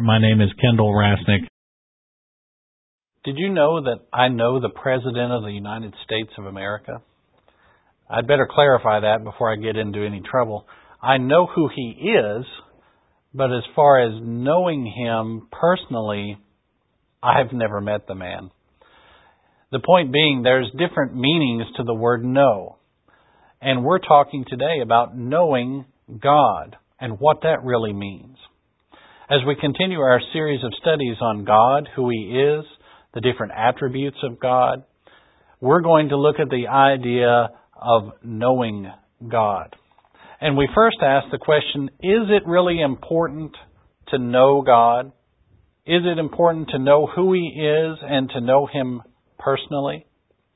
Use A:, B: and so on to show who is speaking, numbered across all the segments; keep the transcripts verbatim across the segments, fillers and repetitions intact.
A: My name is Kendall Rasnick. Did you know that I know the President of the United States of America? I'd better clarify that before I get into any trouble. I know who he is, but as far as knowing him personally, I've never met the man. The point being, there's different meanings to the word know. And we're talking today about knowing God and what that really means. As we continue our series of studies on God, who He is, the different attributes of God, we're going to look at the idea of knowing God. And we first ask the question, is it really important to know God? Is it important to know who He is and to know Him personally?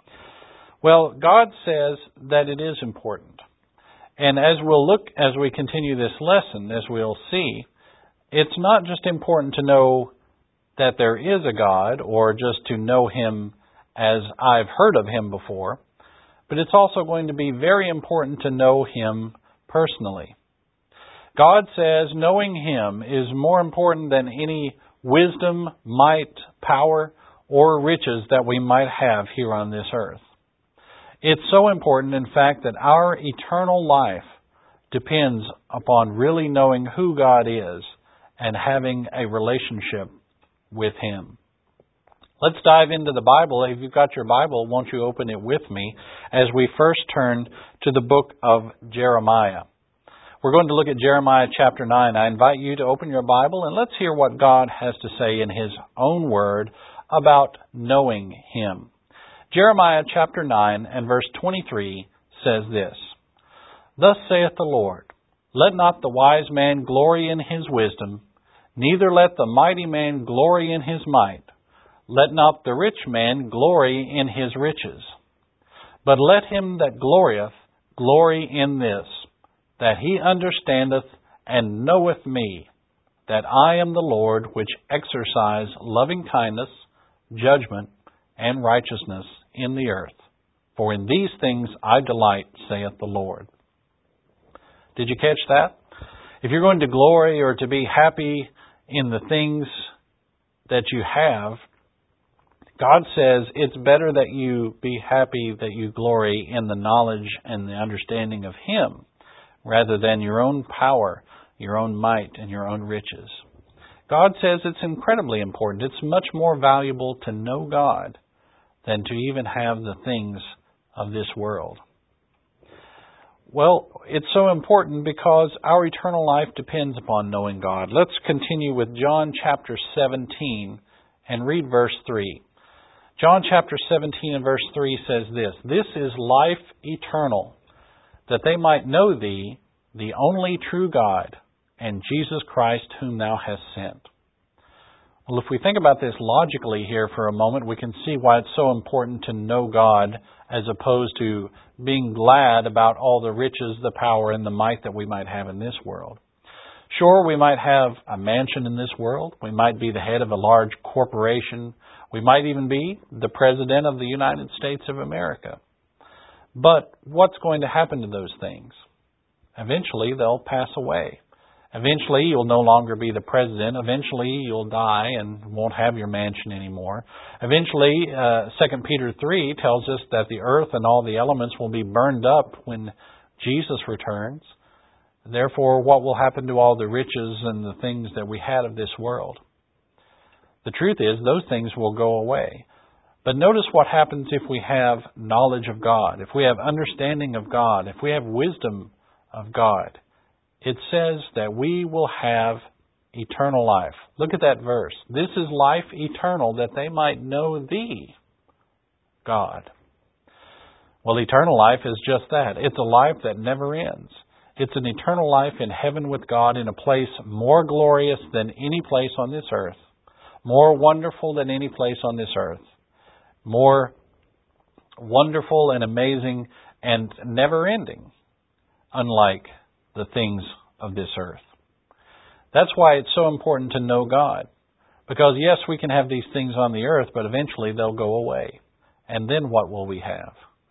A: Well, God says that it is important. And as we'll look, as we continue this lesson, as we'll see, it's not just important to know that there is a God or just to know Him as I've heard of Him before, but it's also going to be very important to know Him personally. God says knowing Him is more important than any wisdom, might, power, or riches that we might have here on this earth. It's so important, in fact, that our eternal life depends upon really knowing who God is and having a relationship with Him. Let's dive into the Bible. If you've got your Bible, won't you open it with me as we first turn to the book of Jeremiah. We're going to look at Jeremiah chapter nine. I invite you to open your Bible and let's hear what God has to say in His own word about knowing Him. Jeremiah chapter nine and verse twenty-three says this, "Thus saith the Lord, let not the wise man glory in his wisdom, neither let the mighty man glory in his might. Let not the rich man glory in his riches. But let him that glorieth glory in this, that he understandeth and knoweth me, that I am the Lord which exercise loving kindness, judgment, and righteousness in the earth. For in these things I delight, saith the Lord." Did you catch that? If you're going to glory or to be happy in the things that you have, God says it's better that you be happy, that you glory in the knowledge and the understanding of Him, rather than your own power, your own might, and your own riches. God says it's incredibly important. It's much more valuable to know God than to even have the things of this world. Well, it's so important because our eternal life depends upon knowing God. Let's continue with John chapter seventeen and read verse three. John chapter seventeen and verse three says this, "This is life eternal, that they might know Thee, the only true God, and Jesus Christ whom Thou hast sent." Well, if we think about this logically here for a moment, we can see why it's so important to know God as opposed to being glad about all the riches, the power, and the might that we might have in this world. Sure, we might have a mansion in this world. We might be the head of a large corporation. We might even be the President of the United States of America. But what's going to happen to those things? Eventually, they'll pass away. Eventually, you'll no longer be the president. Eventually, you'll die and won't have your mansion anymore. Eventually, uh, Second Peter three tells us that the earth and all the elements will be burned up when Jesus returns. Therefore, what will happen to all the riches and the things that we had of this world? The truth is, those things will go away. But notice what happens if we have knowledge of God, if we have understanding of God, if we have wisdom of God. It says that we will have eternal life. Look at that verse. This is life eternal, that they might know Thee, God. Well, eternal life is just that. It's a life that never ends. It's an eternal life in heaven with God in a place more glorious than any place on this earth, more wonderful than any place on this earth, more wonderful and amazing and never ending, unlike the things of this earth. That's why it's so important to know God. Because yes, we can have these things on the earth, but eventually they'll go away. And then what will we have?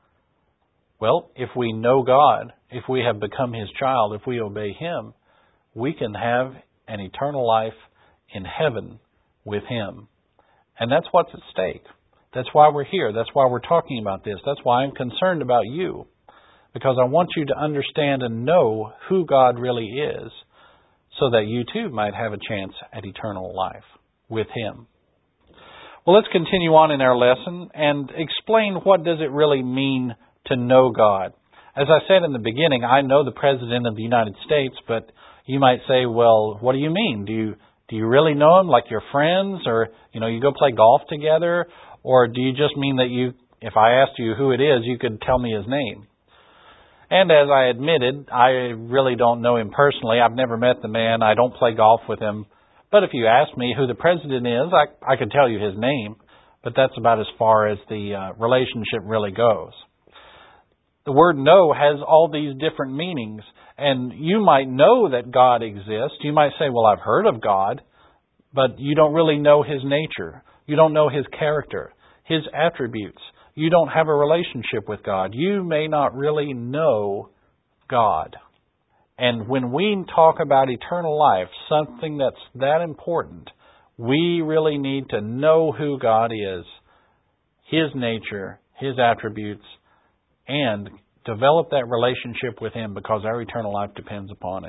A: Well, if we know God, if we have become His child, if we obey Him, we can have an eternal life in heaven with Him. And that's what's at stake. That's why we're here. That's why we're talking about this. That's why I'm concerned about you. Because I want you to understand and know who God really is, so that you too might have a chance at eternal life with Him. Well, let's continue on in our lesson and explain what does it really mean to know God. As I said in the beginning, I know the President of the United States, but you might say, well, what do you mean? Do you do you really know Him like you're friends, or you know, you go play golf together, or do you just mean that you, if I asked you who it is, you could tell me His name? And as I admitted, I really don't know Him personally. I've never met the man. I don't play golf with him. But if you ask me who the President is, I, I could tell you his name. But that's about as far as the uh, relationship really goes. The word know has all these different meanings. And you might know that God exists. You might say, well, I've heard of God. But you don't really know His nature. You don't know His character, His attributes. You don't have a relationship with God. You may not really know God. And when we talk about eternal life, something that's that important, we really need to know who God is, His nature, His attributes, and develop that relationship with Him, because our eternal life depends upon it.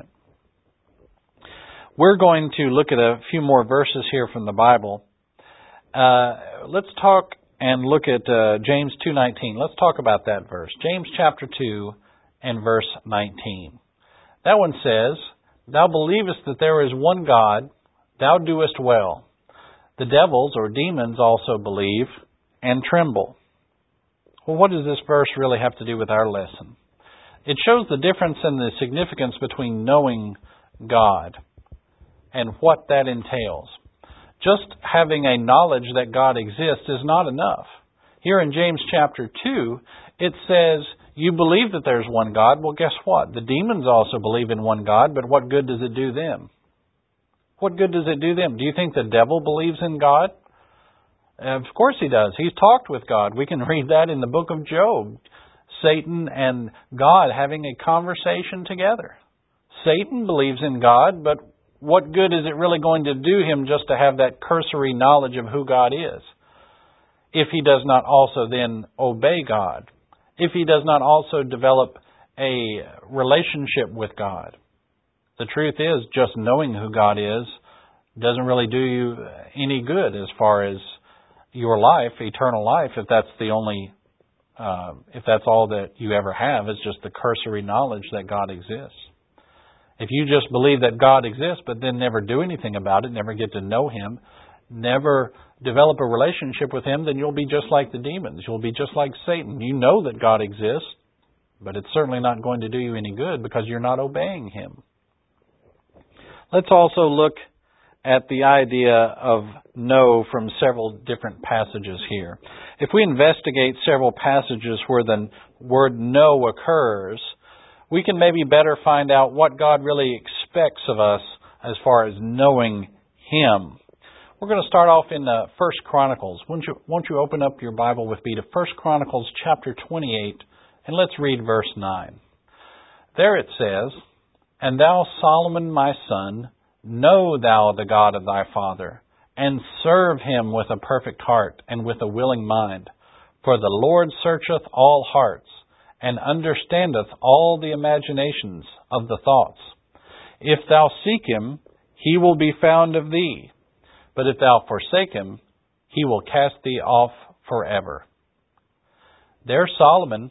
A: We're going to look at a few more verses here from the Bible. Uh, let's talk and look at uh, James two nineteen. Let's talk about that verse. James chapter two and verse nineteen. That one says, Thou believest that there is one God, thou doest well. The devils or demons also believe and tremble. Well, what does this verse really have to do with our lesson? It shows the difference in the significance between knowing God and what that entails. Just having a knowledge that God exists is not enough. Here in James chapter two, it says, you believe that there's one God. Well, guess what? The demons also believe in one God, but what good does it do them? What good does it do them? Do you think the devil believes in God? Of course he does. He's talked with God. We can read that in the book of Job. Satan and God having a conversation together. Satan believes in God, but what good is it really going to do him just to have that cursory knowledge of who God is, if he does not also then obey God? If he does not also develop a relationship with God? The truth is, just knowing who God is doesn't really do you any good as far as your life, eternal life, if that's the only, uh, if that's all that you ever have, is just the cursory knowledge that God exists. If you just believe that God exists, but then never do anything about it, never get to know Him, never develop a relationship with Him, then you'll be just like the demons. You'll be just like Satan. You know that God exists, but it's certainly not going to do you any good because you're not obeying Him. Let's also look at the idea of know from several different passages here. If we investigate several passages where the word know occurs, we can maybe better find out what God really expects of us as far as knowing Him. We're going to start off in uh, First Chronicles. Won't you, won't you open up your Bible with me to First Chronicles chapter twenty-eight, and let's read verse nine. There it says, And thou, Solomon my son, know thou the God of thy father, and serve Him with a perfect heart and with a willing mind. For the Lord searcheth all hearts, and understandeth all the imaginations of the thoughts. If thou seek Him, He will be found of thee. But if thou forsake Him, He will cast thee off forever. There Solomon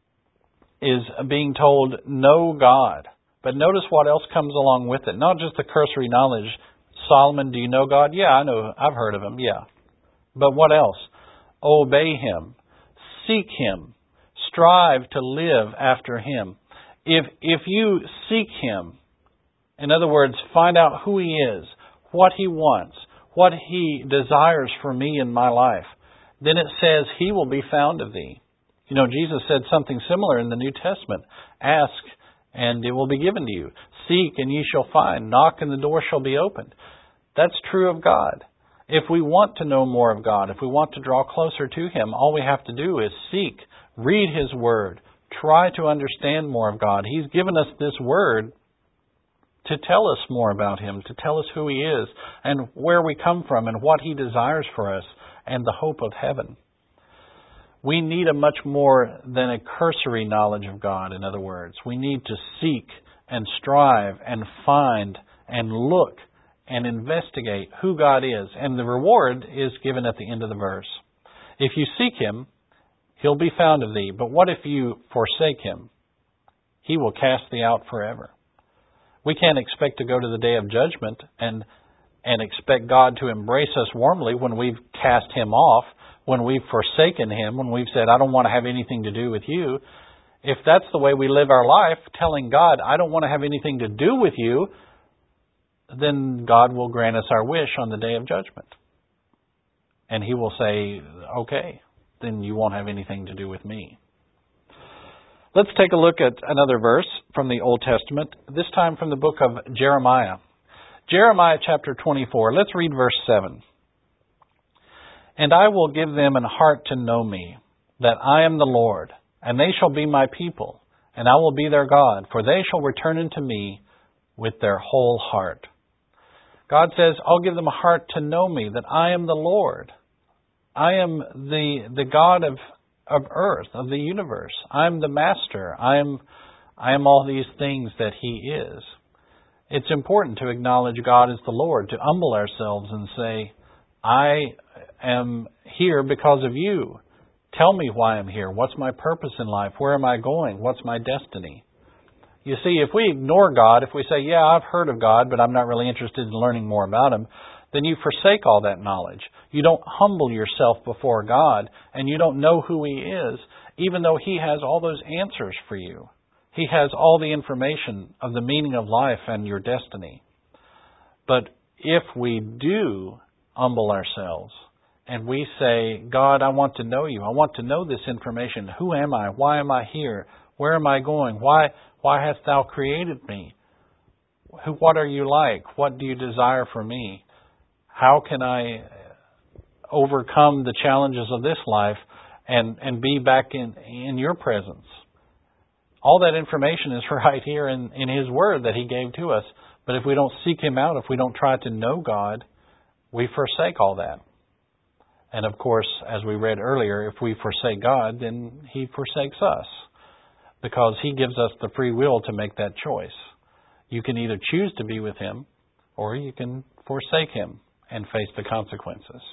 A: is being told, know God. But notice what else comes along with it. Not just the cursory knowledge. Solomon, do you know God? Yeah, I know. I've heard of Him. Yeah. But what else? Obey Him. Seek Him. Strive to live after Him. If if you seek Him, in other words, find out who He is, what He wants, what He desires for me in my life, then it says He will be found of thee. You know, Jesus said something similar in the New Testament. Ask, and it will be given to you. Seek, and ye shall find. Knock, and the door shall be opened. That's true of God. If we want to know more of God, if we want to draw closer to Him, all we have to do is seek, read His Word, try to understand more of God. He's given us this Word to tell us more about Him, to tell us who He is and where we come from and what He desires for us and the hope of heaven. We need a much more than a cursory knowledge of God, in other words. We need to seek and strive and find and look and investigate who God is. And the reward is given at the end of the verse. If you seek Him, He'll be found of thee. But what if you forsake Him? He will cast thee out forever. We can't expect to go to the day of judgment and and expect God to embrace us warmly when we've cast Him off, when we've forsaken Him, when we've said, I don't want to have anything to do with you. If that's the way we live our life, telling God, I don't want to have anything to do with you, then God will grant us our wish on the day of judgment. And He will say, okay, then you won't have anything to do with me. Let's take a look at another verse from the Old Testament, this time from the book of Jeremiah. Jeremiah chapter twenty-four. Let's read verse seven. And I will give them an heart to know me, that I am the Lord, and they shall be my people, and I will be their God, for they shall return unto me with their whole heart. God says, I'll give them a heart to know me, that I am the Lord. I am the the God of, of earth, of the universe. I'm the master. I am, I am all these things that He is. It's important to acknowledge God as the Lord, to humble ourselves and say, I am here because of you. Tell me why I'm here. What's my purpose in life? Where am I going? What's my destiny? You see, if we ignore God, if we say, yeah, I've heard of God, but I'm not really interested in learning more about Him, then you forsake all that knowledge. You don't humble yourself before God, and you don't know who He is, even though He has all those answers for you. He has all the information of the meaning of life and your destiny. But if we do humble ourselves and we say, God, I want to know you. I want to know this information. Who am I? Why am I here? Where am I going? Why, why hast Thou created me? Who, what are you like? What do you desire for me? How can I overcome the challenges of this life and, and be back in, in your presence? All that information is right here in, in His Word that He gave to us. But if we don't seek Him out, if we don't try to know God, we forsake all that. And of course, as we read earlier, if we forsake God, then He forsakes us, because He gives us the free will to make that choice. You can either choose to be with Him, or you can forsake Him and face the consequences.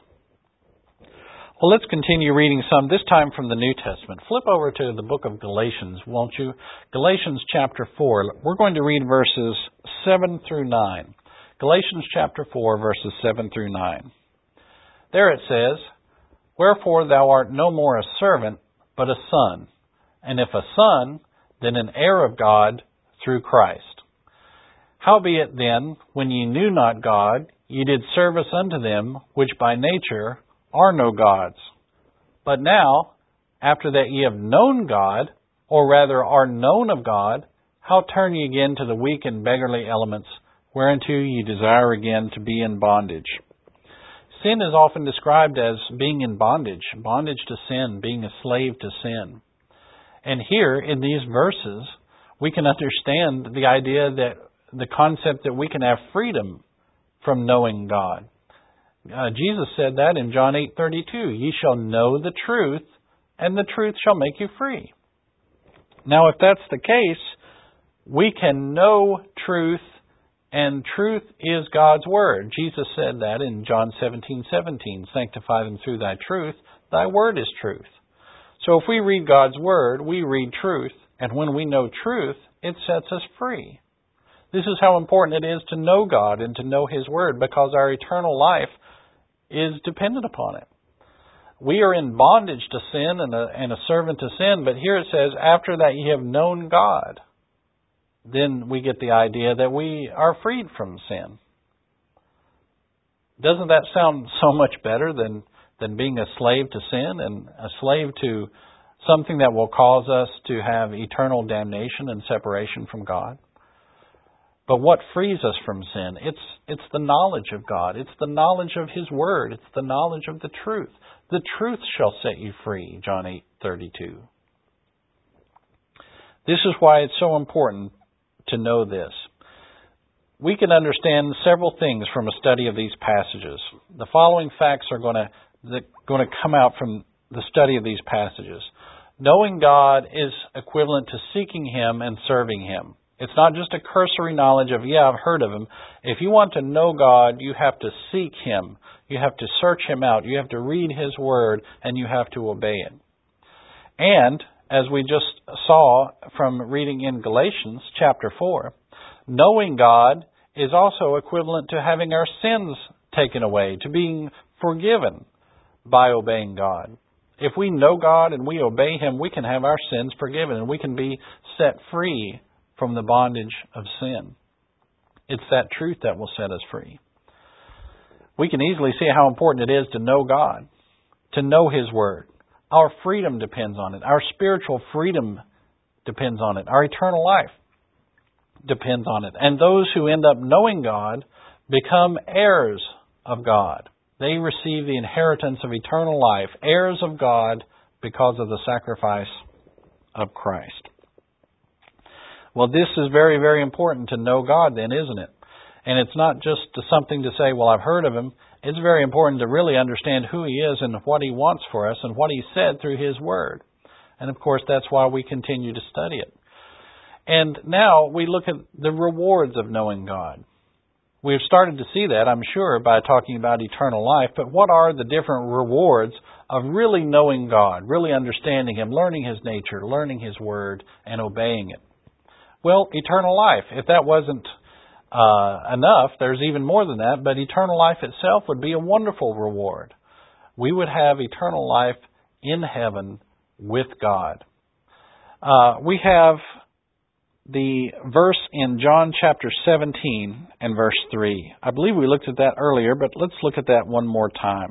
A: Well, let's continue reading some, this time from the New Testament. Flip over to the book of Galatians, won't you? Galatians chapter four. We're going to read verses seven through nine. Galatians chapter four, verses seven through nine. There it says, Wherefore thou art no more a servant, but a son. And if a son, then an heir of God through Christ. Howbeit then, when ye knew not God, ye did service unto them, which by nature are no gods. But now, after that ye have known God, or rather are known of God, how turn ye again to the weak and beggarly elements, whereunto ye desire again to be in bondage? Sin is often described as being in bondage, bondage to sin, being a slave to sin. And here, in these verses, we can understand the idea that, the concept that we can have freedom from knowing God. Uh, Jesus said that in John eight thirty-two, Ye shall know the truth, and the truth shall make you free. Now, if that's the case, we can know truth, and truth is God's Word. Jesus said that in John seventeen seventeen, Sanctify them through Thy truth, Thy Word is truth. So if we read God's Word, we read truth, and when we know truth, it sets us free. This is how important it is to know God and to know His Word, because our eternal life is dependent upon it. We are in bondage to sin and a, and a servant to sin, but here it says, after that ye have known God, then we get the idea that we are freed from sin. Doesn't that sound so much better than, than being a slave to sin and a slave to something that will cause us to have eternal damnation and separation from God? But what frees us from sin? It's it's the knowledge of God. It's the knowledge of His Word. It's the knowledge of the truth. The truth shall set you free, John eight thirty-two. This is why it's so important to know this. we can understand several things from a study of these passages. The following facts are going to going to come out from the study of these passages. Knowing God is equivalent to seeking Him and serving Him. It's not just a cursory knowledge of, yeah, I've heard of Him. If you want to know God, you have to seek Him. You have to search Him out. You have to read His Word, and you have to obey it. And, as we just saw from reading in Galatians chapter four, knowing God is also equivalent to having our sins taken away, to being forgiven by obeying God. If we know God and we obey Him, we can have our sins forgiven and we can be set free from the bondage of sin. It's that truth that will set us free. We can easily see how important it is to know God, to know His Word. Our freedom depends on it. Our spiritual freedom depends on it. Our eternal life depends on it. And those who end up knowing God become heirs of God. They receive the inheritance of eternal life, heirs of God because of the sacrifice of Christ. Well, this is very, very important to know God then, isn't it? And it's not just something to say, well, I've heard of Him. It's very important to really understand who He is and what He wants for us and what He said through His Word. And of course, that's why we continue to study it. And now we look at the rewards of knowing God. We've started to see that, I'm sure, by talking about eternal life. But what are the different rewards of really knowing God, really understanding Him, learning His nature, learning His Word, and obeying it? Well, eternal life. If that wasn't uh, enough, there's even more than that, but eternal life itself would be a wonderful reward. We would have eternal life in heaven with God. Uh, we have the verse in John chapter seventeen and verse three. I believe we looked at that earlier, but let's look at that one more time.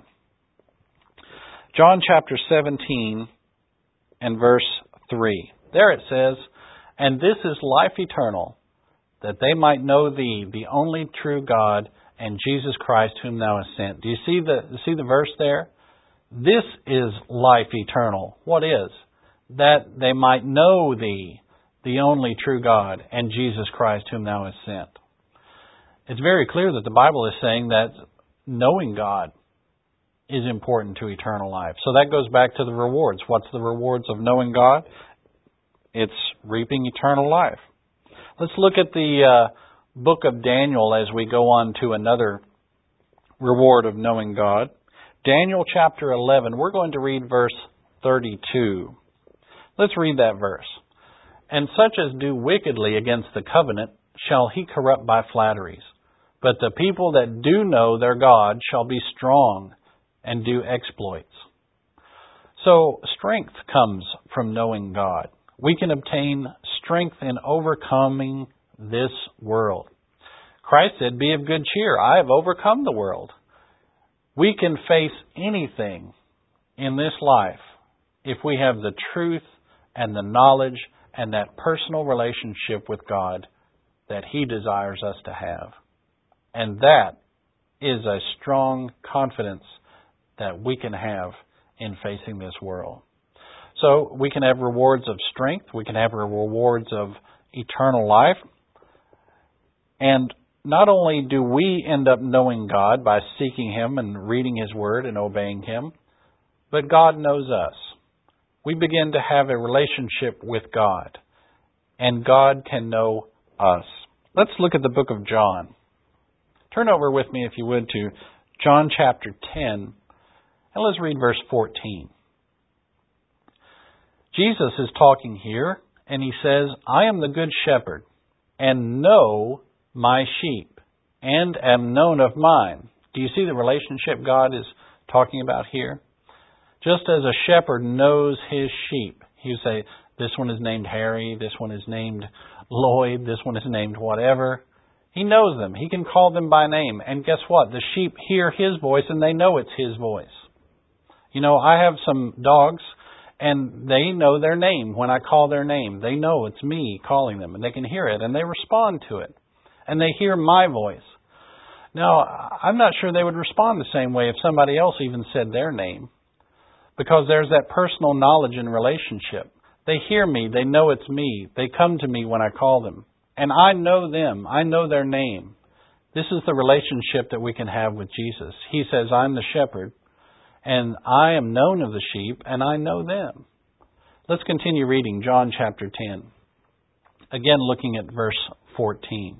A: John chapter seventeen and verse three. There it says, "And this is life eternal, that they might know Thee, the only true God, and Jesus Christ whom Thou hast sent." Do you see the see the verse there? This is life eternal. What is? That they might know Thee, the only true God, and Jesus Christ whom Thou hast sent. It's very clear that the Bible is saying that knowing God is important to eternal life. So that goes back to the rewards. What's the rewards of knowing God? It's reaping eternal life. Let's look at the uh, book of Daniel as we go on to another reward of knowing God. Daniel chapter eleven, we're going to read verse thirty-two. Let's read that verse. "And such as do wickedly against the covenant shall He corrupt by flatteries. But the people that do know their God shall be strong and do exploits." So strength comes from knowing God. We can obtain strength in overcoming this world. Christ said, "Be of good cheer. I have overcome the world." We can face anything in this life if we have the truth and the knowledge and that personal relationship with God that He desires us to have. And that is a strong confidence that we can have in facing this world. So we can have rewards of strength. We can have rewards of eternal life. And not only do we end up knowing God by seeking Him and reading His Word and obeying Him, but God knows us. We begin to have a relationship with God, and God can know us. Let's look at the book of John. Turn over with me, if you would, to John chapter ten, and let's read verse fourteen. Jesus is talking here, and He says, "I am the good shepherd, and know my sheep, and am known of mine." Do you see the relationship God is talking about here? Just as a shepherd knows his sheep, he would say, this one is named Harry, this one is named Lloyd, this one is named whatever. He knows them. He can call them by name. And guess what? The sheep hear His voice, and they know it's His voice. You know, I have some dogs, and they know their name. When I call their name, they know it's me calling them, and they can hear it, and they respond to it. And they hear my voice. Now, I'm not sure they would respond the same way if somebody else even said their name, because there's that personal knowledge and relationship. They hear me. They know it's me. They come to me when I call them. And I know them. I know their name. This is the relationship that we can have with Jesus. He says, I'm the shepherd, and I am known of the sheep, and I know them. Let's continue reading John chapter ten. Again, looking at verse fourteen.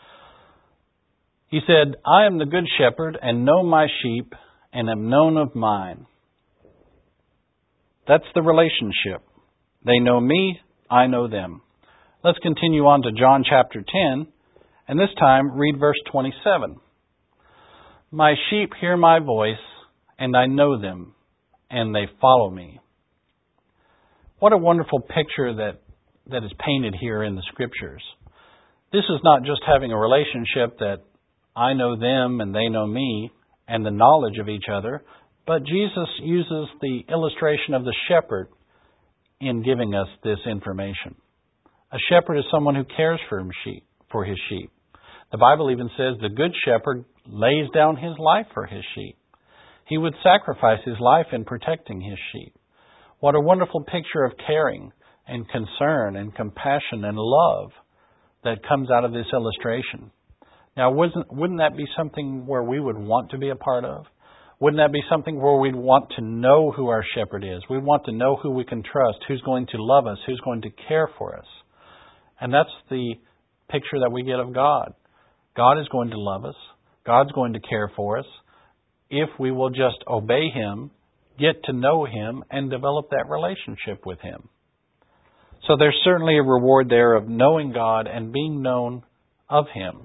A: He said, I am the good shepherd, and know my sheep, and am known of mine. That's the relationship. They know me, I know them. Let's continue on to John chapter ten, and this time read verse twenty-seven. My sheep hear my voice, and I know them, and they follow me. What a wonderful picture that, that is painted here in the Scriptures. This is not just having a relationship that I know them and they know me, and the knowledge of each other, but Jesus uses the illustration of the shepherd in giving us this information. A shepherd is someone who cares for his sheep, for his sheep. The Bible even says the good shepherd lays down his life for his sheep. He would sacrifice his life in protecting his sheep. What a wonderful picture of caring and concern and compassion and love that comes out of this illustration. Now, wouldn't, wouldn't that be something where we would want to be a part of? Wouldn't that be something where we'd want to know who our shepherd is? We'd want to know who we can trust, who's going to love us, who's going to care for us. And that's the picture that we get of God. God is going to love us. God's going to care for us if we will just obey Him, get to know Him, and develop that relationship with Him. So there's certainly a reward there of knowing God and being known of Him.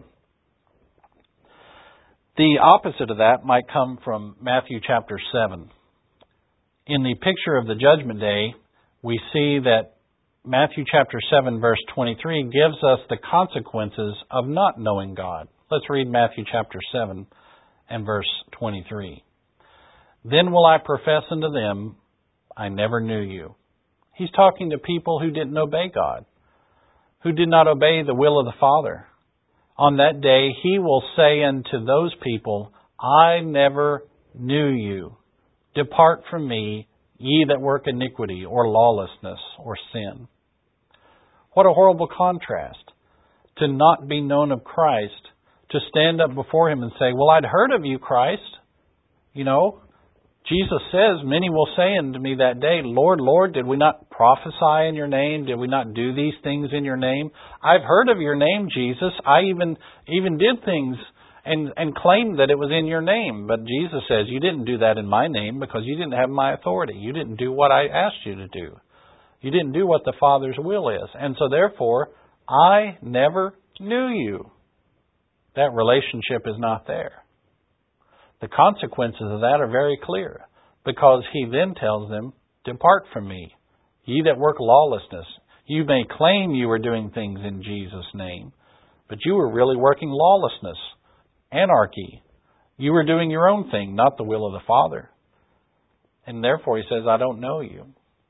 A: The opposite of that might come from Matthew chapter seven. In the picture of the judgment day, we see that Matthew chapter seven verse twenty-three gives us the consequences of not knowing God. Let's read Matthew chapter seven and verse twenty-three. Then will I profess unto them, I never knew you. He's talking to people who didn't obey God, who did not obey the will of the Father. On that day He will say unto those people, I never knew you. Depart from me, ye that work iniquity, or lawlessness, or sin. What a horrible contrast to not be known of Christ, to stand up before Him and say, well, I'd heard of you, Christ. You know, Jesus says, many will say unto me that day, Lord, Lord, did we not prophesy in your name? Did we not do these things in your name? I've heard of your name, Jesus. I even even did things and, and claimed that it was in your name. But Jesus says, you didn't do that in my name because you didn't have my authority. You didn't do what I asked you to do. You didn't do what the Father's will is. And so therefore, I never knew you. That relationship is not there. The consequences of that are very clear, because He then tells them, depart from me, ye that work lawlessness. You may claim you were doing things in Jesus' name, but you were really working lawlessness, anarchy. You were doing your own thing, not the will of the Father. And therefore He says, I don't know you.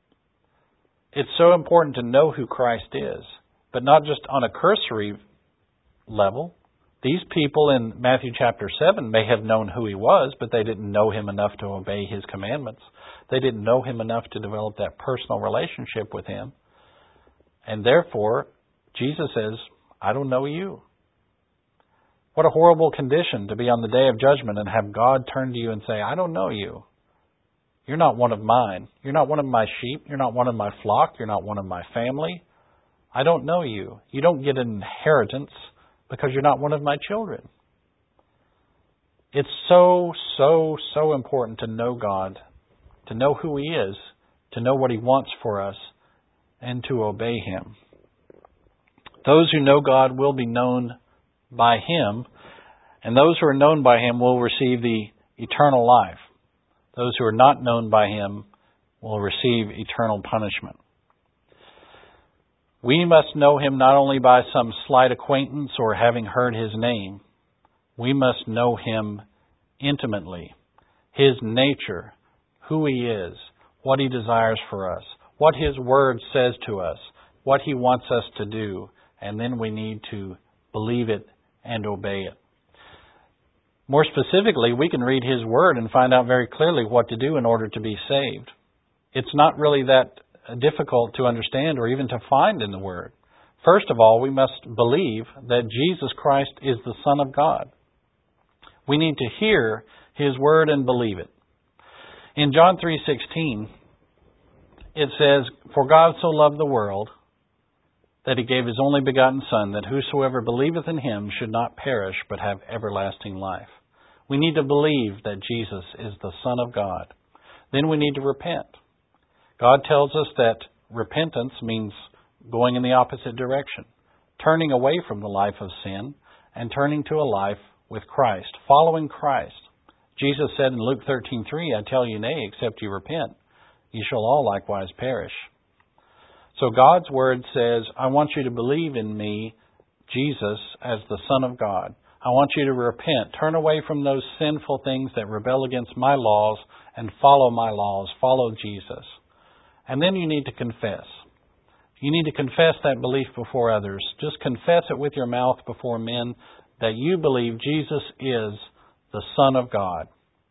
A: It's so important to know who Christ is, but not just on a cursory level. These people in Matthew chapter seven may have known who He was, but they didn't know Him enough to obey His commandments. They didn't know Him enough to develop that personal relationship with Him. And therefore, Jesus says, I don't know you. What a horrible condition to be on the day of judgment and have God turn to you and say, I don't know you. You're not one of mine. You're not one of my sheep. You're not one of my flock. You're not one of my family. I don't know you. You don't get an inheritance because you're not one of my children. It's so, so, so important to know God, to know who He is, to know what He wants for us, and to obey Him. Those who know God will be known by Him, and those who are known by Him will receive the eternal life. Those who are not known by Him will receive eternal punishment. We must know Him not only by some slight acquaintance or having heard His name. We must know Him intimately. His nature, who He is, what He desires for us, what His Word says to us, what He wants us to do, and then we need to believe it and obey it. More specifically, we can read His Word and find out very clearly what to do in order to be saved. It's not really that difficult to understand or even to find in the Word. First of all, we must believe that Jesus Christ is the Son of God. We need to hear His Word and believe it. In John three sixteen, it says, "For God so loved the world, that He gave His only begotten Son, that whosoever believeth in Him should not perish, but have everlasting life." We need to believe that Jesus is the Son of God. Then we need to repent. God tells us that repentance means going in the opposite direction, turning away from the life of sin and turning to a life with Christ, following Christ. Jesus said in Luke thirteen three, "I tell you nay, except you repent, ye shall all likewise perish." So God's Word says, I want you to believe in me, Jesus, as the Son of God. I want you to repent. Turn away from those sinful things that rebel against my laws and follow my laws. Follow Jesus. And then you need to confess. You need to confess that belief before others. Just confess it with your mouth before men that you believe Jesus is the Son of God.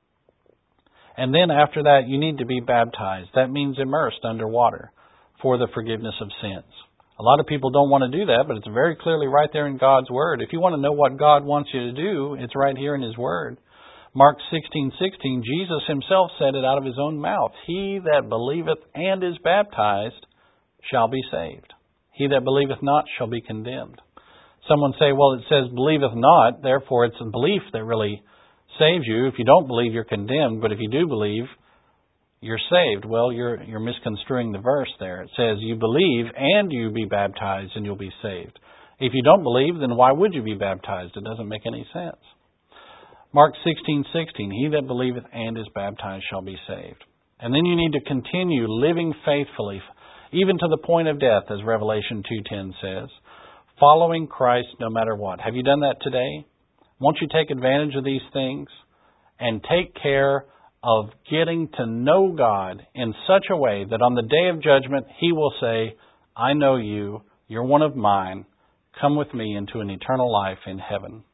A: And then after that, you need to be baptized. That means immersed under water for the forgiveness of sins. A lot of people don't want to do that, but it's very clearly right there in God's Word. If you want to know what God wants you to do, it's right here in His Word. Mark sixteen sixteen, Jesus Himself said it out of His own mouth. "He that believeth and is baptized shall be saved. He that believeth not shall be condemned." Someone say, well, it says believeth not, therefore it's a belief that really saves you. If you don't believe, you're condemned, but if you do believe, you're saved. Well, you're you're misconstruing the verse there. It says you believe and you be baptized and you'll be saved. If you don't believe, then why would you be baptized? It doesn't make any sense. Mark sixteen sixteen, "He that believeth and is baptized shall be saved." And then you need to continue living faithfully, even to the point of death, as Revelation two ten says, following Christ no matter what. Have you done that today? Won't you take advantage of these things and take care of getting to know God in such a way that on the day of judgment, He will say, "I know you, you're one of mine, come with me into an eternal life in heaven."